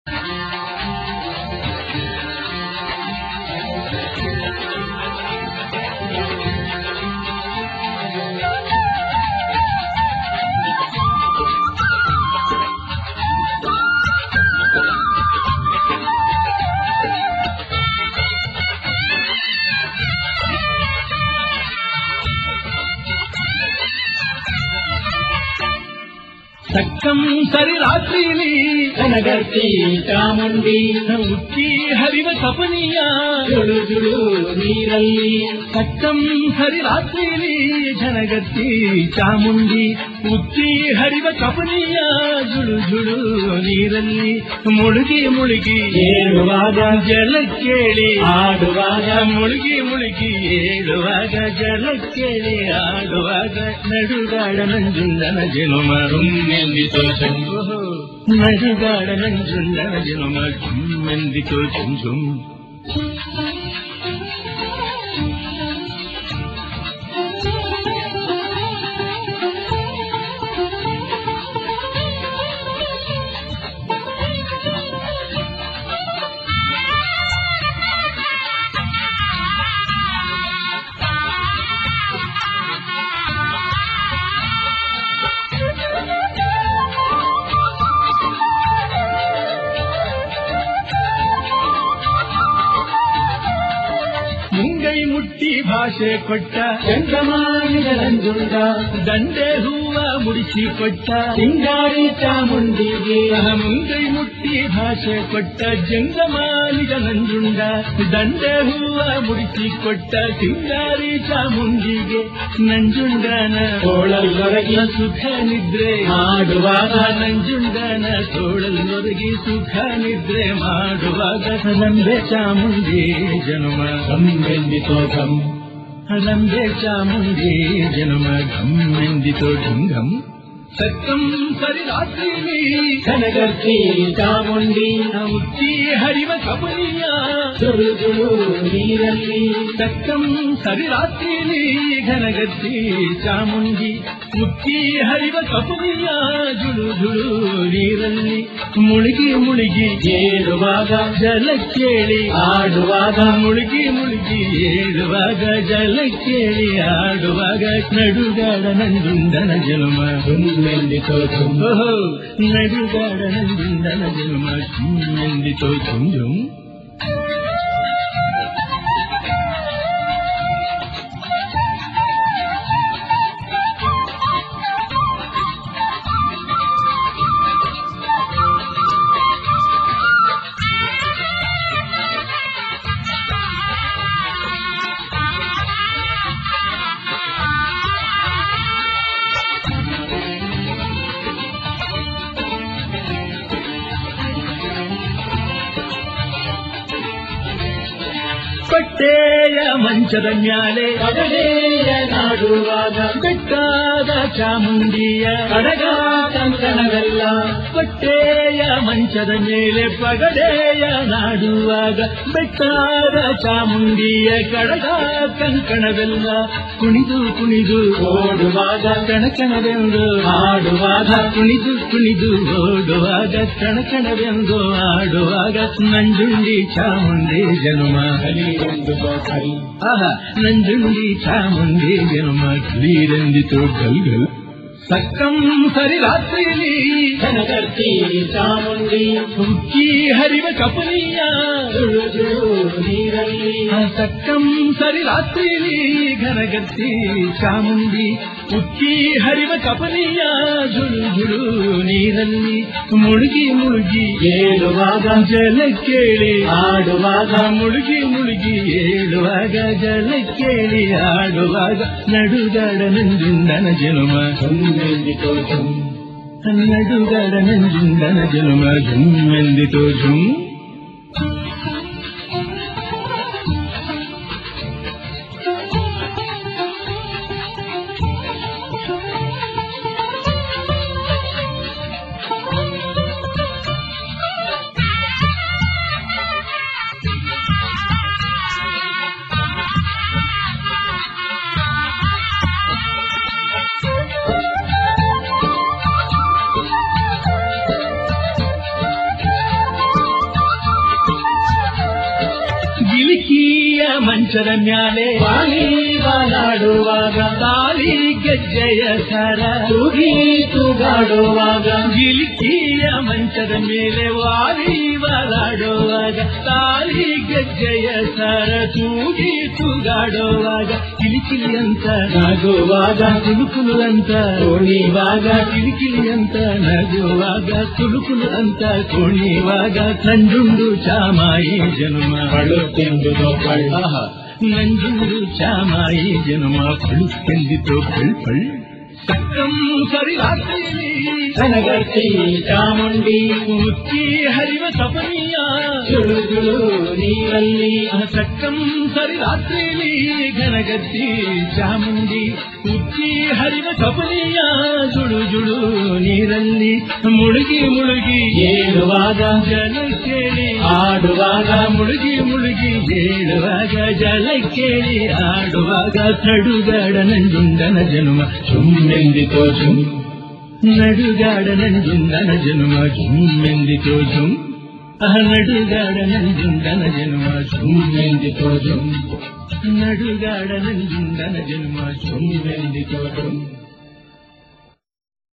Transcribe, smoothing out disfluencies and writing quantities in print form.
ಸಕ್ಕಂ ಸರಿ ರಾತ್ರಿಲಿ ಕನಗರ್ತಿ ಚಾಮುಂಡಿ ಉಕ್ಕಿ ಹರಿವ ಸಪನಿಯ ಜುಳು ಜುಳು ನೀರಲ್ಲಿ. ಸಕ್ಕಂ ಸರಿ ರಾತ್ರಿಲಿ ಘನಗತ್ತಿ ಚಾಮುಂಡಿ ಉಕ್ಕಿ ಹರಿವ ಕಪನಿಯ ಜುಳು ಜುಳು ನೀರಲ್ಲಿ ಮುಳುಗಿ ಮುಳುಗಿ ಏಳುವಾಗ ಜಲಕ್ಕೇಳಿ ಆಡುವಾಗ ಮುಳುಗಿ ಮುಳುಗಿ ಏಳುವಾಗ ಜಲಕ್ಕೇಳಿ ಆಡುವಾಗ ನಡುಗಾಡ ನಂಜುಂಡನ ಜನುಮ ಎಂದಿತು ನಡುಗಾಡ ನಂಜುಂಡನ ಜನುಮ ಎಂದಿತು ಝುಮ್ ಝುಮ್. ಮುಂಗೈ ಮುಟ್ಟಿ ಭಾಷೆ ಕೊಟ್ಟ ಚಂದ್ರಮಾನಿದ ನಂಜುಂಡ ದಂಡೆ ಹೂವ ಮುಡಿಸಿ ಕೊಟ್ಟ ಸಿಂಗಾರಿ ಚಾಮುಂಡಿಗೆ. ಮುಂಗೈ ಮುಟ್ಟಿ ಭಾಷೆ ಕೊಟ್ಟ ಜಂಗಮಾನಿದ ನಂಜುಂಡ ದಂಡೆ ಹೂವ ಮುಡಿಸಿ ಕೊಟ್ಟ ಸಿಂಗಾರಿ ಚಾಮುಂಡಿಗೆ. ನಂಜುಂಡನ ತೋಳಲ್ಲೊರಗಿ ಸುಖ ನಿದ್ರೆ ಮಾಡುವಾಗ ನಂಜುಂಡನ ತೋಳಲ್ಲೊರಗಿ ಸುಖ ನಿದ್ರೆ ಮಾಡುವಾಗ ರಂಬೆ ಚಾಮುಂಡಿ ಜನುಮ ಎಂದಿತು ಘಂ. ರಂಬೆ ಚಾಮುಂಡಿ ಜನುಮ ಘಂ ಎಂದಿತು ಘಂ ಘಂ. ಸಕ್ಕಂ ಸರಿ ರಾತ್ರಿಲಿ ಕನಗರ್ತಿ ಚಾಮುಂಡಿ ಉಕ್ಕಿ ಹರಿವ ಕಪನಿಯ ಜುಳು ಜುಳು ನೀರಲ್ಲಿ. ಸಕ್ಕಂ ಸರಿ ರಾತ್ರಿಲಿ ಘನಗತ್ತಿ ಚಾಮುಂಡಿ ಉಕ್ಕಿ ಹರಿವ ಕಪನಿಯ ಜುಳು ಜುಳು ನೀರಲ್ಲಿ ಮುಳುಗಿ ಮುಳುಗಿ ಏಳುವಾಗ ಜಲಕ್ಕೇಳಿ ಆಡುವಾಗ ಮುಳುಗಿ ಮುಳುಗಿ ಏಳುವಾಗ ಜಲಕ್ಕೇಳಿ ಆಡುವಾಗ ನಡುಗಾಡ ನಂಜುಂಡನ ಜನುಮ ಎಂದಿತು ಘಂ. ನಡುಗಾಡ ನಂಜುಂಡನ ಜನುಮ ಎಂದಿತು ಝುಮ್ ಝುಮ್. ಪಟ್ಟೆಯ ಮಂಚದ ಮ್ಯಾಲೆ ಪಗಡೆಯ ನಾಡುವಾಗ ಬೆಟ್ಟಾದ ಚಾಮುಂಡಿಯ ಕಡಗ ಕಂಕಣವೆಲ್ಲ. ಪಟ್ಟೆಯ ಮಂಚದ ಮೇಲೆ ಪಗಡೆಯ ನಾಡುವಾಗ ಬೆಟ್ಟಾದ ಚಾಮುಂಡಿಯ ಕಡಗ ಕಂಕಣವೆಲ್ಲ ಕುಣಿದು ಕುಣಿದು ಓಡುವಾಗ ಕಣಕಣವೆಂದು ಆಡುವಾಗ ಕುಣಿದು ಕುಣಿದು ಓಡುವಾಗ ಕಣಕಣವೆಂದು ಆಡುವಾಗ ನಂಜುಂಡಿ ಚಾಮುಂಡಿ ಜನುಮ ಕಲಿಯೆಂದು ಕಲಿ. ಆಹಾ ನಂಜುಂಡಿ ಚಾಮುಂಡಿ ಜನುಮ ಕ್ಲೀರೆಂದಿತು ಗಲ್ ಗಲ್. ಸಕ್ಕಂ ಸರಿ ರಾತ್ರಿಲಿ ಕನಗರ್ತಿ ಚಾಮುಂಡಿ ಉಕ್ಕಿ ಹರಿವ ಕಪನಿಯ ಜುಳು ಜುಳು ನೀರಲ್ಲಿ. ಸಕ್ಕಂ ಸರಿ ರಾತ್ರಿಲಿ ಘನಗತ್ತಿ ಚಾಮುಂಡಿ ಉಕ್ಕಿ ಹರಿವ ಕಪನಿಯ ಜುಳು ಜುಳು ನೀರಲ್ಲಿ ಮುಳುಗಿ ಮುಳುಗಿ ಏಳುವಾಗ ಜಲಕ್ಕೇಳಿ ಆಡುವಾಗ ಮುಳುಗಿ ಮುಳುಗಿ ಏಳುವಾಗ ಜಲಕ್ಕೇಳಿ ಆಡುವಾಗ ನಡುಗಾಡ ನಂಜುಂಡನ ಜನುಮ ಎಂದಿತು ಘಂ. ನಡುಗಾಡ ನಂಜುಂಡನ ಜನುಮ ಝುಮ್ ಎಂದಿತು ಝುಮ್. ಗಿಲಿಕಿಯ ಮಂಚದ ಮ್ಯಾಲೆ ವಾಲಿಬಾಲಾಡುವಾಗ ತಾಲಿ ಗೆಜ್ಜೆಯ ಸರ ತೂಗಿ ತೂಗಾಡುವಾಗ ಗಿಲಿಕಿಯ ಮಂಚದ ಮೇಲೆ ವಾಲಿಬಾಲಾಡುವಾಗ ತಾಲಿ ಗೆಜ್ಜೆಯ ಸರ ತೂಗಿ ತೂಗಾಡುವಾಗ ಕಿಲಿಕಿಲಿ ಅಂತ ನಗುವಾಗ ಕುಲುಕುಲು ಅಂತ ಕುಣಿವಾಗ ಕಿಲಿಕಿಲಿ ಅಂತ ನಗುವಾಗ ಕುಲುಕುಲು ಅಂತ ಕುಣಿವಾಗ ನಂಜುಂಡು ಚಾಮಾಯಿ ಜನ್ಮ ಪಳುತ್ತೆಂದುದೋ ಪಳ್ಳ ನಂಜುಂಡು ಚಾಮಾಯಿ ಜನ್ಮ ಪಳುತ್ತೆಂದಿತೋ ಪಳ್ ಪಳ್ ಸಕ್ಕಂ ಸರಿ ರಾತ್ರಿಯಲ್ಲಿ ಕನಗಟ್ಟಿ ಚಾಮುಂಡಿ ಮುಚ್ಚಿ ಹರಿವ ಸಪನಿಯ ಜುಳು ಜುಳು ನೀರಲ್ಲಿ ಸಕ್ಕಂ ಸರಿ ರಾತ್ರಿಯಲ್ಲಿ ಘನಗತ್ತಿ ಚಾಮುಂಡಿ ಉಚ್ಚಿ ಹರಿವ ಸಪನಿಯ ಜುಳು ಜುಳು ನೀರಲ್ಲಿ ಮುಳುಗಿ ಮುಳುಗಿ ಏಳುವಾಗ ಜಲ ಕೇಳಿ ಆಡುವಾಗ ಮುಳುಗಿ ಮುಳುಗಿ ಏಳುವಾಗ ಜಲ ಕೇಳಿ ಆಡುವಾಗ ನಡುಗಾಡ ನಂಜುಂಡನ ಜನುಮ ಸುಮ್ಮೆಂದಿತೋ ಸುಮ್ ನಡುಗಾಡ ನಂಜುಂಡನ ಜನುಮ ಸುಮ್ಮೆಂದಿತೋ ಸುಮ್ ನಡುಗಾಡ ನಂಜುಂಡನ ಜನುಮ ಸುಮ್ಮೆಂದಿತೋ ಸುಮ್ ನಡುಗಾಡ ನಂಜುಂಡನ ಜನುಮ ಸುಮ್ಮೆಂದಿತೋ ಸುಮ್